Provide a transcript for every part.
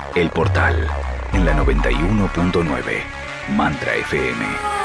El Portal, en la 91.9, Mantra FM.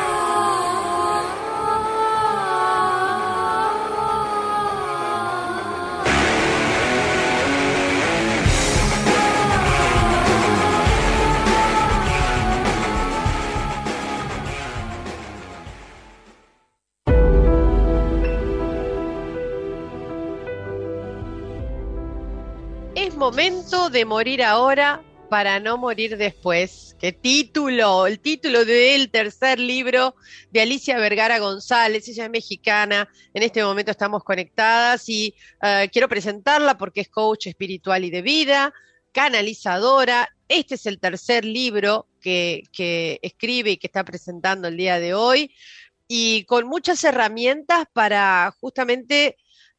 Es momento de morir ahora para no morir después. ¡Qué título! El título del tercer libro de Alicia Vergara González. Ella es mexicana. En este momento estamos conectadas y quiero presentarla porque es coach espiritual y de vida, canalizadora. Este es el tercer libro que escribe y que está presentando el día de hoy, y con muchas herramientas para justamente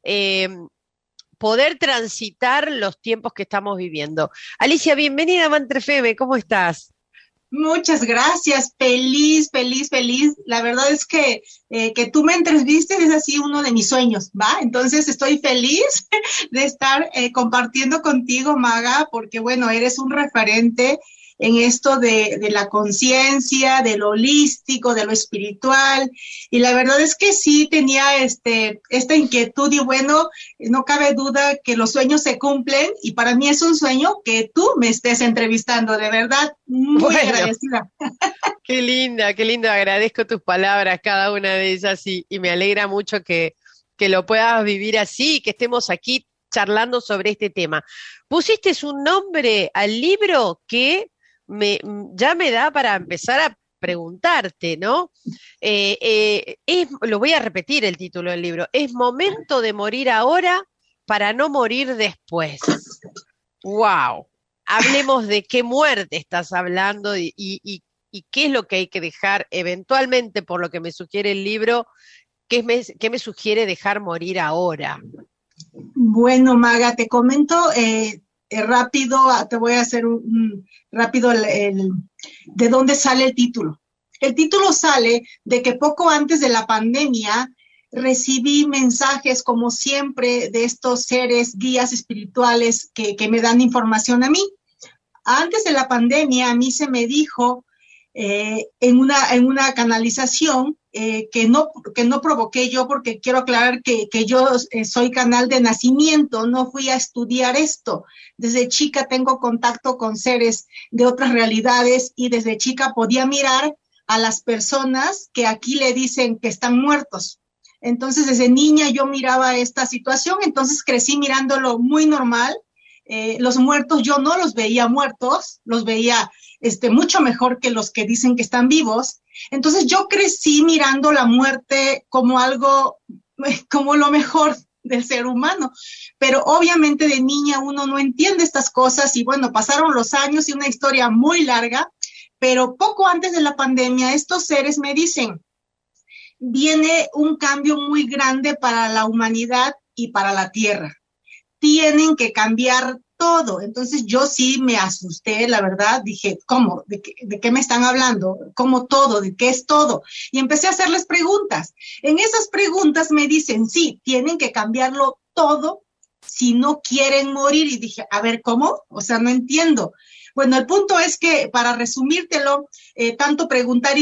poder transitar los tiempos que estamos viviendo. Alicia, bienvenida a Mantra FM, ¿cómo estás? Muchas gracias, feliz. La verdad es que tú me entrevistes es así uno de mis sueños, ¿va? Entonces estoy feliz de estar compartiendo contigo, Maga, porque bueno, eres un referente en esto de la conciencia, de lo holístico, de lo espiritual, y la verdad es que sí tenía esta inquietud, y bueno, no cabe duda que los sueños se cumplen, y para mí es un sueño que tú me estés entrevistando, de verdad, muy agradecida. Qué linda, agradezco tus palabras, cada una de ellas, y me alegra mucho que lo puedas vivir así, que estemos aquí charlando sobre este tema. Pusiste un nombre al libro que ya me da para empezar a preguntarte, ¿no? Lo voy a repetir el título del libro. Es momento de morir ahora para no morir después. ¡Wow! Hablemos de qué muerte estás hablando y qué es lo que hay que dejar eventualmente, por lo que me sugiere el libro, qué me sugiere dejar morir ahora. Bueno, Maga, te comento rápido, te voy a hacer rápido de dónde sale el título. El título sale de que poco antes de la pandemia recibí mensajes, como siempre, de estos seres guías espirituales que me dan información a mí. Antes de la pandemia, a mí se me dijo en una canalización que no provoqué yo, porque quiero aclarar que yo soy canal de nacimiento, no fui a estudiar esto. Desde chica tengo contacto con seres de otras realidades, y desde chica podía mirar a las personas que aquí le dicen que están muertos. Entonces, desde niña yo miraba esta situación, entonces crecí mirándolo muy normal. Los muertos yo no los veía muertos, los veía mucho mejor que los que dicen que están vivos. Entonces yo crecí mirando la muerte como algo, como lo mejor del ser humano, pero obviamente de niña uno no entiende estas cosas, y bueno, pasaron los años y una historia muy larga, pero poco antes de la pandemia estos seres me dicen: viene un cambio muy grande para la humanidad y para la Tierra. Tienen que cambiar todo. Entonces yo sí me asusté, la verdad, dije, ¿cómo? ¿De qué me están hablando? ¿Cómo todo? ¿De qué es todo? Y empecé a hacerles preguntas. En esas preguntas me dicen, sí, tienen que cambiarlo todo si no quieren morir. Y dije, a ver, ¿cómo? O sea, no entiendo. Bueno, el punto es que, para resumírtelo, tanto preguntar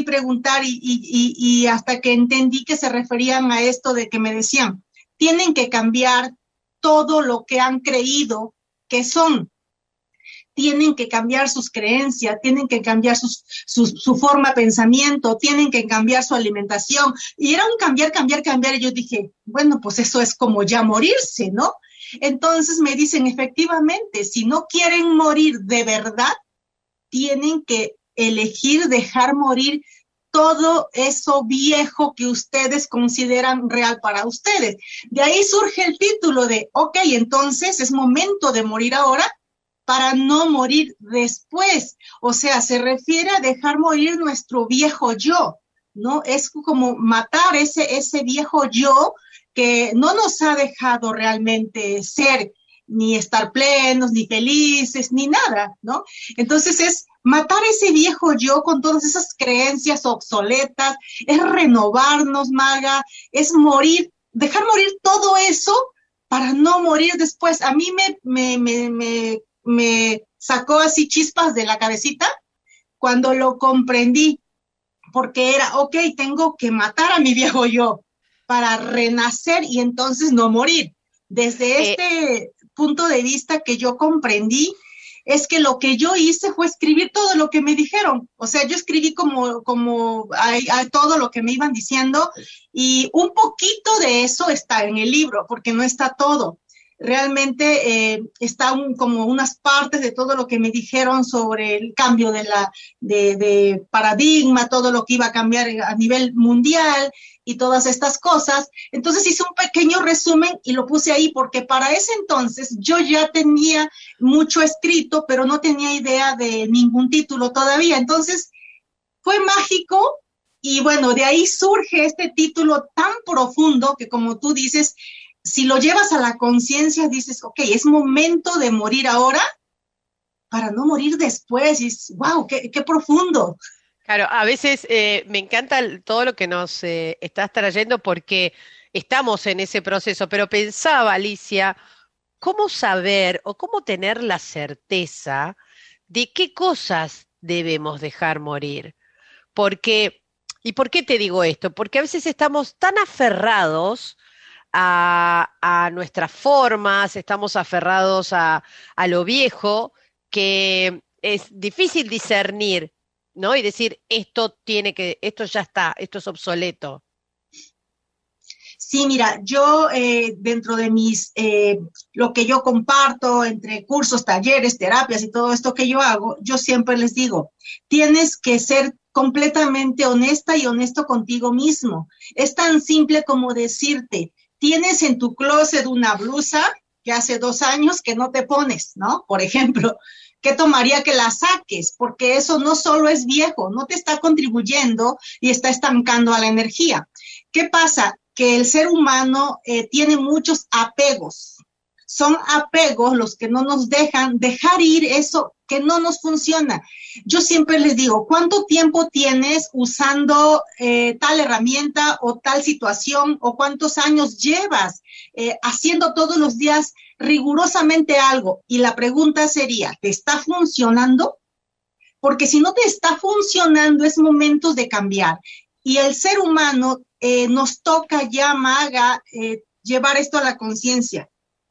y hasta que entendí que se referían a esto de que me decían, tienen que cambiar todo lo que han creído que son. Tienen que cambiar sus creencias, tienen que cambiar su forma de pensamiento, tienen que cambiar su alimentación. Y era un cambiar. Y yo dije, bueno, pues eso es como ya morirse, ¿no? Entonces me dicen, efectivamente, si no quieren morir de verdad, tienen que elegir dejar morir todo eso viejo que ustedes consideran real para ustedes. De ahí surge el título de, ok, entonces es momento de morir ahora para no morir después. O sea, se refiere a dejar morir nuestro viejo yo, ¿no? Es como matar ese viejo yo que no nos ha dejado realmente ser, ni estar plenos, ni felices, ni nada, ¿no? Entonces es matar ese viejo yo con todas esas creencias obsoletas, es renovarnos, Maga, es morir, dejar morir todo eso para no morir después. A mí me me sacó así chispas de la cabecita cuando lo comprendí, porque era, ok, tengo que matar a mi viejo yo para renacer y entonces no morir. Desde este punto de vista que yo comprendí, es que lo que yo hice fue escribir todo lo que me dijeron. O sea, yo escribí como a todo lo que me iban diciendo y un poquito de eso está en el libro, porque no está todo. Realmente está como unas partes de todo lo que me dijeron sobre el cambio de paradigma, todo lo que iba a cambiar a nivel mundial y todas estas cosas. Entonces hice un pequeño resumen y lo puse ahí porque para ese entonces yo ya tenía mucho escrito, pero no tenía idea de ningún título todavía. Entonces fue mágico y bueno, de ahí surge este título tan profundo que, como tú dices, si lo llevas a la conciencia, dices, ok, es momento de morir ahora para no morir después. Y wow, qué profundo. Claro, a veces me encanta todo lo que nos estás trayendo porque estamos en ese proceso, pero pensaba, Alicia, ¿cómo saber o cómo tener la certeza de qué cosas debemos dejar morir? Porque, ¿y por qué te digo esto? Porque a veces estamos tan aferrados a nuestras formas, estamos aferrados a lo viejo, que es difícil discernir, ¿no? Y decir, esto ya está, esto es obsoleto. Sí, mira, yo dentro de lo que yo comparto entre cursos, talleres, terapias y todo esto que yo hago, yo siempre les digo, tienes que ser completamente honesta y honesto contigo mismo. Es tan simple como decirte, tienes en tu closet una blusa que hace 2 años que no te pones, ¿no? Por ejemplo, ¿qué tomaría que la saques? Porque eso no solo es viejo, no te está contribuyendo y está estancando a la energía. ¿Qué pasa? Que el ser humano tiene muchos apegos. Son apegos los que no nos dejan dejar ir eso que no nos funciona. Yo siempre les digo, ¿cuánto tiempo tienes usando tal herramienta o tal situación o cuántos años llevas haciendo todos los días rigurosamente algo? Y la pregunta sería, ¿te está funcionando? Porque si no te está funcionando, es momento de cambiar. Y el ser humano nos toca ya, Maga, llevar esto a la conciencia.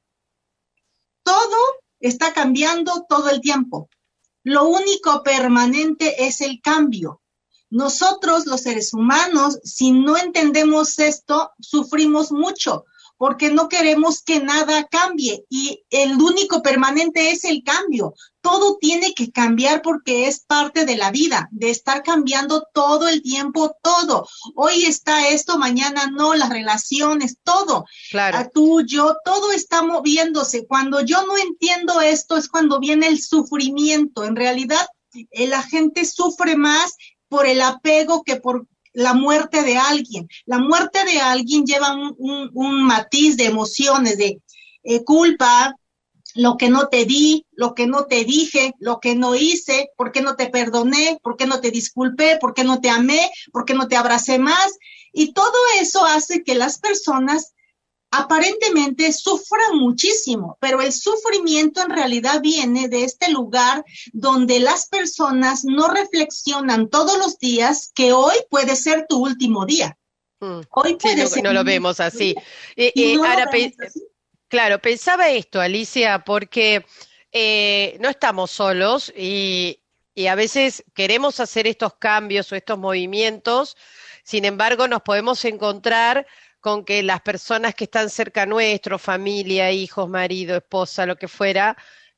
Todo está cambiando todo el tiempo. Lo único permanente es el cambio. Nosotros, los seres humanos, si no entendemos esto, sufrimos mucho, porque no queremos que nada cambie y el único permanente es el cambio. Todo tiene que cambiar porque es parte de la vida, de estar cambiando todo el tiempo, todo. Hoy está esto, mañana no, las relaciones, todo. Claro. Tú, yo, todo está moviéndose. Cuando yo no entiendo esto es cuando viene el sufrimiento. En realidad, la gente sufre más por el apego que por la muerte de alguien. La muerte de alguien lleva un matiz de emociones, de culpa, lo que no te di, lo que no te dije, lo que no hice, por qué no te perdoné, por qué no te disculpé, por qué no te amé, por qué no te abracé más. Y todo eso hace que las personas aparentemente sufran muchísimo, pero el sufrimiento en realidad viene de este lugar donde las personas no reflexionan todos los días que hoy puede ser tu último día. Hoy puede ser. No lo vemos así. Ahora, claro, pensaba esto, Alicia, porque no estamos solos y a veces queremos hacer estos cambios o estos movimientos, sin embargo nos podemos encontrar con que las personas que están cerca nuestro, familia, hijos, marido, esposa, lo que fuera,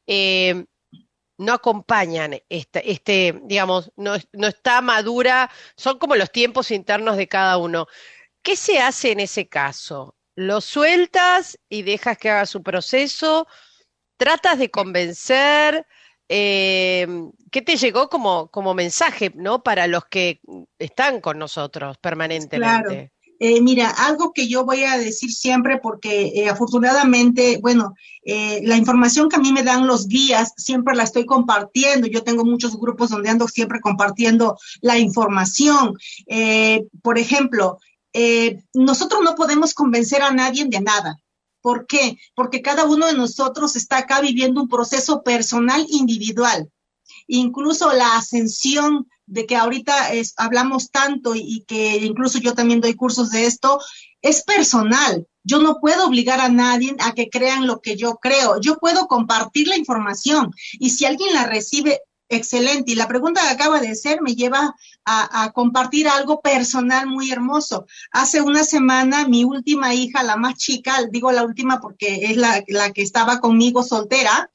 no acompañan digamos, no está madura, son como los tiempos internos de cada uno. ¿Qué se hace en ese caso? ¿Lo sueltas y dejas que haga su proceso? ¿Tratas de convencer? ¿Qué te llegó como mensaje, ¿no? Para los que están con nosotros permanentemente? Claro. Mira, algo que yo voy a decir siempre porque afortunadamente, bueno, la información que a mí me dan los guías siempre la estoy compartiendo. Yo tengo muchos grupos donde ando siempre compartiendo la información. Por ejemplo, nosotros no podemos convencer a nadie de nada. ¿Por qué? Porque cada uno de nosotros está acá viviendo un proceso personal individual. Incluso la ascensión de que ahorita hablamos tanto y que incluso yo también doy cursos de esto, es personal. Yo no puedo obligar a nadie a que crean lo que yo creo. Yo puedo compartir la información y si alguien la recibe, excelente. Y la pregunta que acaba de hacer me lleva a compartir algo personal muy hermoso. Hace una semana mi última hija, la más chica, digo la última porque es la que estaba conmigo soltera,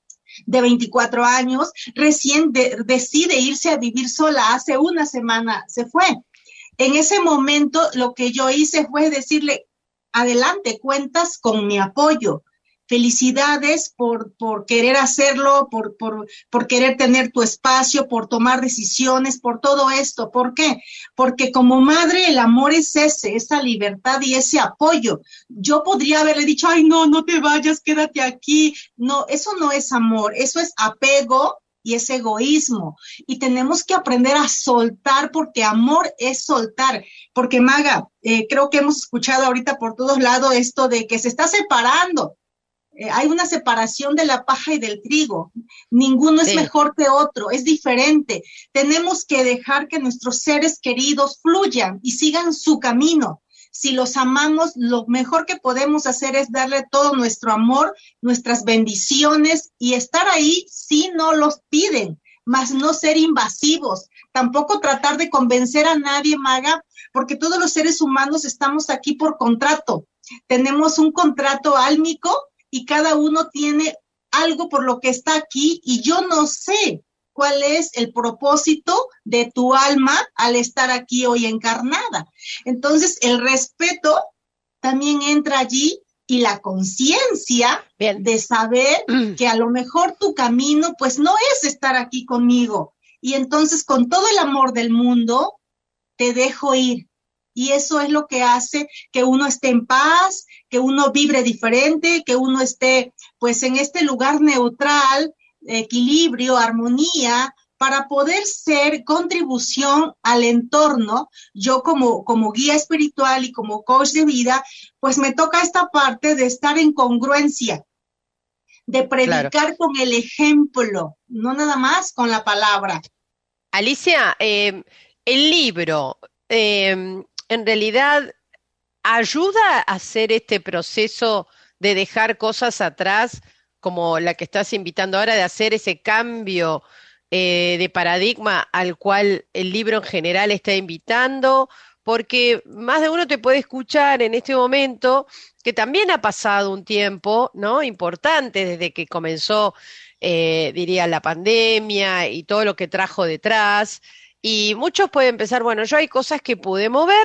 de 24 años, recién decide irse a vivir sola. Hace una semana se fue. En ese momento lo que yo hice fue decirle, adelante, cuentas con mi apoyo. Felicidades por querer hacerlo, por querer tener tu espacio, por tomar decisiones, por todo esto. ¿Por qué? Porque como madre el amor es esa libertad y ese apoyo. Yo podría haberle dicho, ay, no te vayas, quédate aquí. No, eso no es amor, eso es apego y es egoísmo. Y tenemos que aprender a soltar porque amor es soltar. Porque Maga, creo que hemos escuchado ahorita por todos lados esto de que se está separando. Hay una separación de la paja y del trigo. Ninguno es mejor que otro, es diferente. Tenemos que dejar que nuestros seres queridos fluyan y sigan su camino. Si los amamos, lo mejor que podemos hacer es darle todo nuestro amor, nuestras bendiciones y estar ahí si no los piden, mas no ser invasivos. Tampoco tratar de convencer a nadie, Maga, porque todos los seres humanos estamos aquí por contrato. Tenemos un contrato álmico y cada uno tiene algo por lo que está aquí y yo no sé cuál es el propósito de tu alma al estar aquí hoy encarnada. Entonces, el respeto también entra allí y la conciencia de saber que a lo mejor tu camino pues no es estar aquí conmigo. Y entonces, con todo el amor del mundo, te dejo ir. Y eso es lo que hace que uno esté en paz, que uno vibre diferente, que uno esté pues en este lugar neutral, equilibrio, armonía, para poder ser contribución al entorno. Yo como guía espiritual y como coach de vida, pues me toca esta parte de estar en congruencia, de predicar con el ejemplo, no nada más con la palabra. Alicia, el libro, en realidad ayuda a hacer este proceso de dejar cosas atrás, como la que estás invitando ahora, de hacer ese cambio de paradigma al cual el libro en general está invitando, porque más de uno te puede escuchar en este momento que también ha pasado un tiempo, ¿no?, importante desde que comenzó, diría, la pandemia y todo lo que trajo detrás, y muchos pueden pensar, bueno, yo hay cosas que pude mover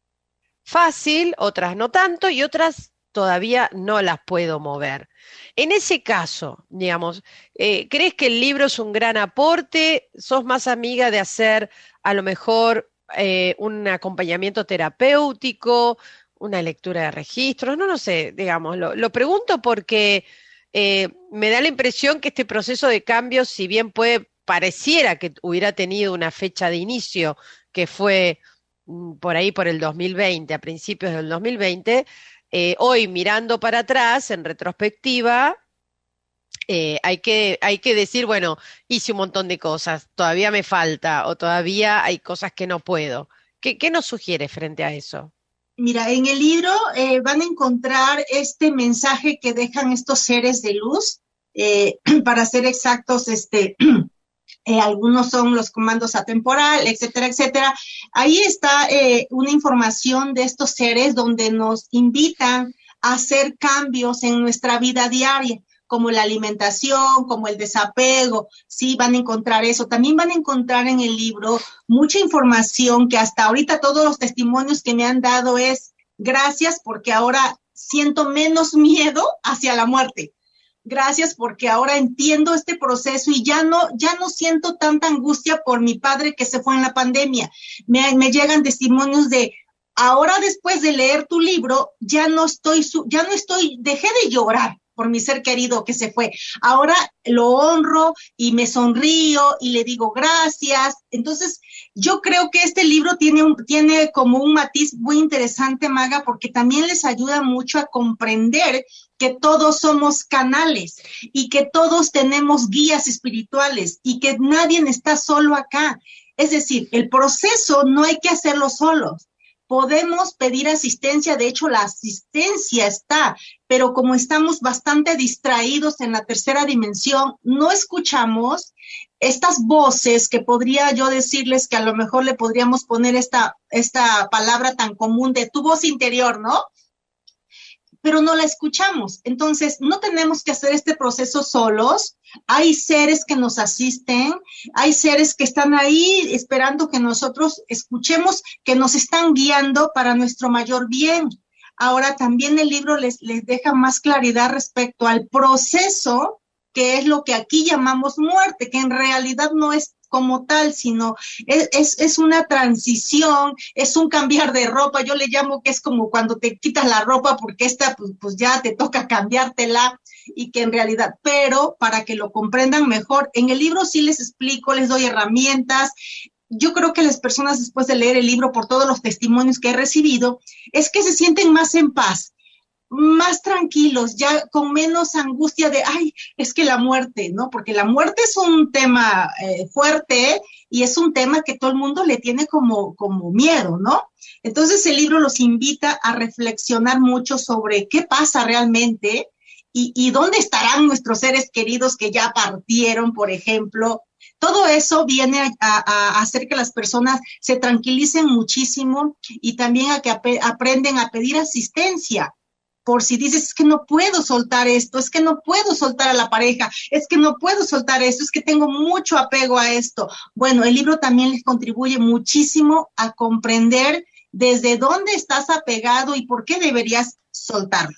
fácil, otras no tanto y otras todavía no las puedo mover. En ese caso, digamos, ¿crees que el libro es un gran aporte? ¿Sos más amiga de hacer a lo mejor un acompañamiento terapéutico, una lectura de registros? No sé, digamos, lo pregunto porque me da la impresión que este proceso de cambio, si bien pareciera que hubiera tenido una fecha de inicio que fue por ahí por el 2020, a principios del 2020, hoy mirando para atrás, en retrospectiva, hay que decir, bueno, hice un montón de cosas, todavía me falta o todavía hay cosas que no puedo. ¿Qué nos sugiere frente a eso? Mira, en el libro van a encontrar este mensaje que dejan estos seres de luz, para ser exactos, algunos son los comandos atemporal, etcétera, etcétera. Ahí está una información de estos seres donde nos invitan a hacer cambios en nuestra vida diaria, como la alimentación, como el desapego. Sí, van a encontrar eso. También van a encontrar en el libro mucha información que hasta ahorita todos los testimonios que me han dado es gracias porque ahora siento menos miedo hacia la muerte. Gracias porque ahora entiendo este proceso y ya no siento tanta angustia por mi padre que se fue en la pandemia. Me llegan testimonios de ahora después de leer tu libro dejé de llorar. por mi ser querido que se fue. Ahora lo honro y me sonrío y le digo gracias. Entonces, yo creo que este libro tiene como un matiz muy interesante, Maga, porque también les ayuda mucho a comprender que todos somos canales y que todos tenemos guías espirituales y que nadie está solo acá. Es decir, el proceso no hay que hacerlo solos. Podemos pedir asistencia, de hecho la asistencia está, pero como estamos bastante distraídos en la tercera dimensión, no escuchamos estas voces que podría yo decirles que a lo mejor le podríamos poner esta palabra tan común de tu voz interior, ¿no? Pero no la escuchamos. Entonces, no tenemos que hacer este proceso solos. Hay seres que nos asisten, hay seres que están ahí esperando que nosotros escuchemos, que nos están guiando para nuestro mayor bien. Ahora, también el libro les deja más claridad respecto al proceso, que es lo que aquí llamamos muerte, que en realidad no es como tal, sino es una transición, es un cambiar de ropa. Yo le llamo que es como cuando te quitas la ropa porque esta pues ya te toca cambiártela, y que en realidad, pero para que lo comprendan mejor, en el libro sí les explico, les doy herramientas. Yo creo que las personas, después de leer el libro, por todos los testimonios que he recibido, es que se sienten más en paz, más tranquilos, ya con menos angustia de, ay, es que la muerte, ¿no? Porque la muerte es un tema fuerte y es un tema que todo el mundo le tiene como miedo, ¿no? Entonces el libro los invita a reflexionar mucho sobre qué pasa realmente y dónde estarán nuestros seres queridos que ya partieron, por ejemplo. Todo eso viene a hacer que las personas se tranquilicen muchísimo y también a que aprenden a pedir asistencia. Por si dices, es que no puedo soltar esto, es que no puedo soltar a la pareja, es que no puedo soltar esto, es que tengo mucho apego a esto. Bueno, el libro también les contribuye muchísimo a comprender desde dónde estás apegado y por qué deberías soltarlo.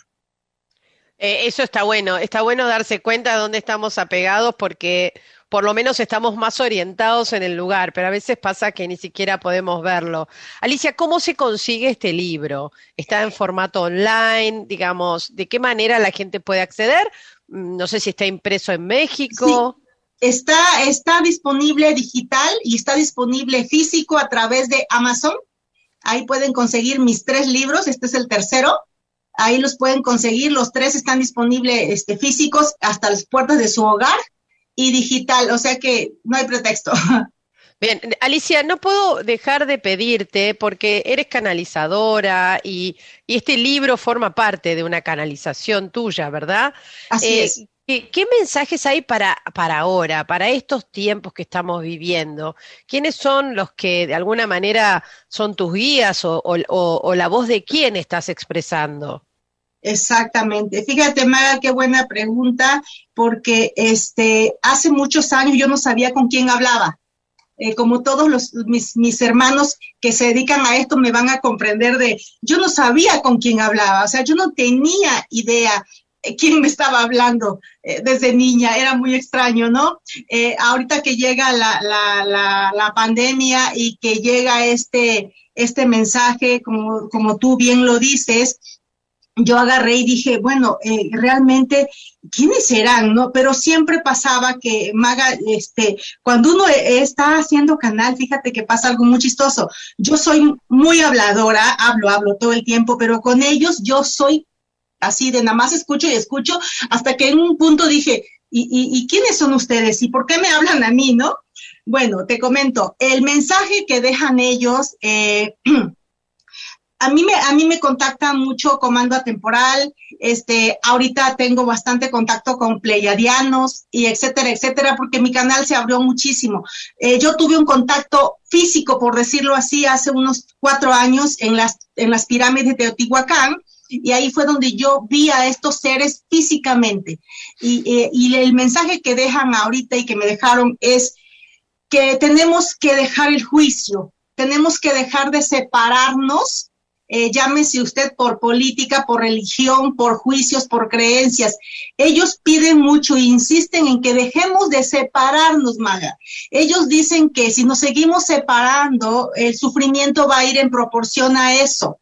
Eso está bueno darse cuenta de dónde estamos apegados porque por lo menos estamos más orientados en el lugar, pero a veces pasa que ni siquiera podemos verlo. Alicia, ¿cómo se consigue este libro? ¿Está en formato online? Digamos, ¿de qué manera la gente puede acceder? No sé si está impreso en México. Sí, está disponible digital y está disponible físico a través de Amazon. Ahí pueden conseguir mis 3 libros, este es el tercero. Ahí los pueden conseguir, los 3 están disponibles físicos hasta las puertas de su hogar y digital, o sea que no hay pretexto. Bien, Alicia, no puedo dejar de pedirte, porque eres canalizadora y este libro forma parte de una canalización tuya, ¿verdad? Así es. ¿Qué mensajes hay para ahora, para estos tiempos que estamos viviendo? ¿Quiénes son los que de alguna manera son tus guías o la voz de quién estás expresando? Exactamente. Fíjate, Maga, qué buena pregunta, porque hace muchos años yo no sabía con quién hablaba. Como todos mis hermanos que se dedican a esto me van a comprender yo no sabía con quién hablaba, o sea, yo no tenía idea quién me estaba hablando desde niña, era muy extraño, ¿no? Ahorita que llega la pandemia y que llega este mensaje, como tú bien lo dices, yo agarré y dije, bueno, realmente, ¿quiénes serán, no? Pero siempre pasaba que, Maga, cuando uno está haciendo canal, fíjate que pasa algo muy chistoso. Yo soy muy habladora, hablo todo el tiempo, pero con ellos yo soy así de nada más escucho y escucho, hasta que en un punto dije, ¿y quiénes son ustedes? ¿Y por qué me hablan a mí, no? Bueno, te comento, el mensaje que dejan ellos, a mí me contacta mucho Comando Atemporal, ahorita tengo bastante contacto con pleiadianos y etcétera, porque mi canal se abrió muchísimo. Yo tuve un contacto físico, por decirlo así, hace unos 4 años en las pirámides de Teotihuacán, y ahí fue donde yo vi a estos seres físicamente. Y el mensaje que dejan ahorita y que me dejaron es que tenemos que dejar el juicio, tenemos que dejar de separarnos, llámese usted por política, por religión, por juicios, por creencias. Ellos piden mucho, insisten en que dejemos de separarnos, Maga. Ellos dicen que si nos seguimos separando, el sufrimiento va a ir en proporción a eso.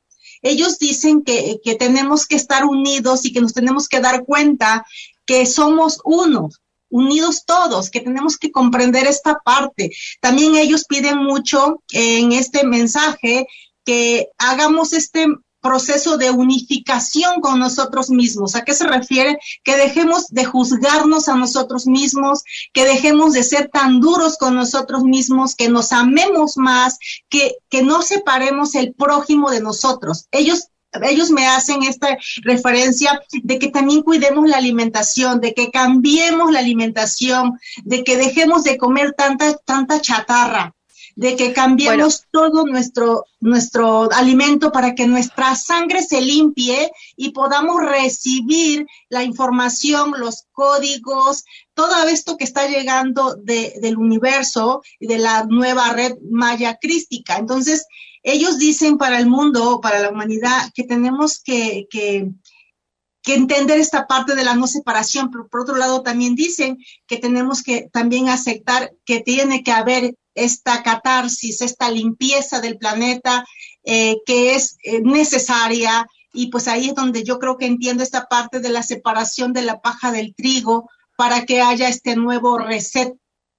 ellos dicen que tenemos que estar unidos y que nos tenemos que dar cuenta que somos uno, unidos todos, que tenemos que comprender esta parte. También ellos piden mucho en este mensaje que hagamos este proceso de unificación con nosotros mismos. ¿A qué se refiere? Que dejemos de juzgarnos a nosotros mismos, que dejemos de ser tan duros con nosotros mismos, que nos amemos más, que no separemos el prójimo de nosotros. Ellos me hacen esta referencia de que también cuidemos la alimentación, de que cambiemos la alimentación, de que dejemos de comer tanta chatarra, de que cambiemos todo nuestro alimento para que nuestra sangre se limpie y podamos recibir la información, los códigos, todo esto que está llegando del universo y de la nueva red maya crística. Entonces, ellos dicen para el mundo, para la humanidad, que tenemos que entender esta parte de la no separación, pero por otro lado también dicen que tenemos que también aceptar que tiene que haber esta catarsis, esta limpieza del planeta que es necesaria, y pues ahí es donde yo creo que entiendo esta parte de la separación de la paja del trigo para que haya este nuevo reset.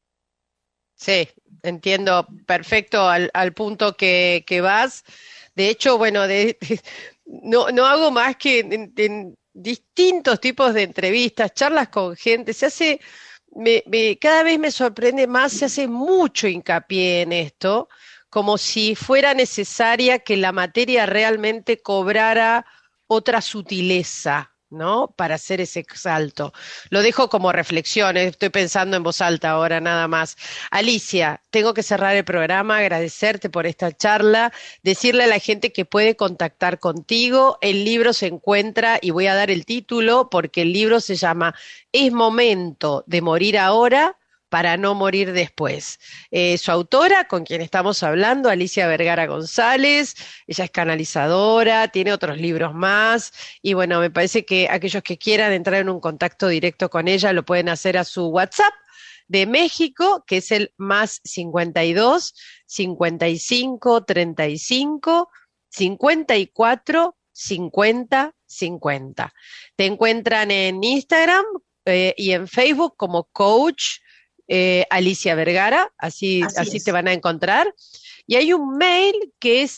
Sí, entiendo perfecto al punto que vas. De hecho, bueno, no hago más que en distintos tipos de entrevistas, charlas con gente, cada vez me sorprende más, se hace mucho hincapié en esto, como si fuera necesaria que la materia realmente cobrara otra sutileza, ¿no? Para hacer ese salto. Lo dejo como reflexión, estoy pensando en voz alta ahora nada más. Alicia, tengo que cerrar el programa, agradecerte por esta charla, decirle a la gente que puede contactar contigo. El libro se encuentra, y voy a dar el título, porque el libro se llama Es momento de morir ahora para no morir después. Su autora, con quien estamos hablando, Alicia Vergara González, ella es canalizadora, tiene otros libros más, y bueno, me parece que aquellos que quieran entrar en un contacto directo con ella lo pueden hacer a su WhatsApp de México, que es el +52 55 35 54 50 50. Te encuentran en Instagram y en Facebook como Coach Alicia Vergara, así te van a encontrar. Y hay un mail que es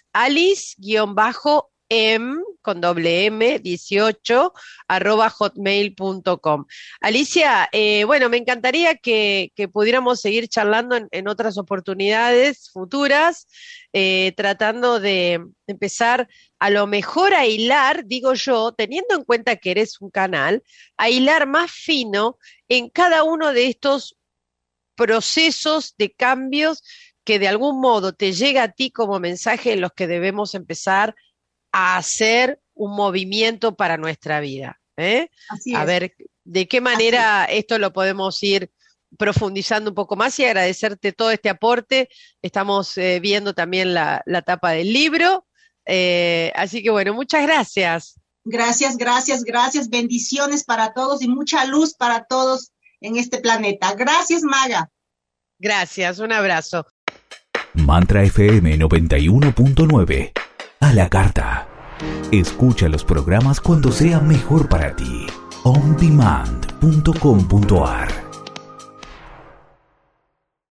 alice-m18@hotmail.com. Alicia, bueno, me encantaría que pudiéramos seguir charlando en otras oportunidades futuras, tratando de empezar a lo mejor a hilar, digo yo, teniendo en cuenta que eres un canal, a hilar más fino en cada uno de estos procesos de cambios que de algún modo te llega a ti como mensaje en los que debemos empezar a hacer un movimiento para nuestra vida. Así es. A ver, de qué manera esto lo podemos ir profundizando un poco más, y agradecerte todo este aporte. Estamos viendo también la tapa del libro, así que bueno, muchas gracias. Gracias. Bendiciones para todos y mucha luz para todos en este planeta. Gracias, Maga. Gracias, un abrazo. Mantra FM 91.9. A la carta. Escucha los programas cuando sea mejor para ti. ondemand.com.ar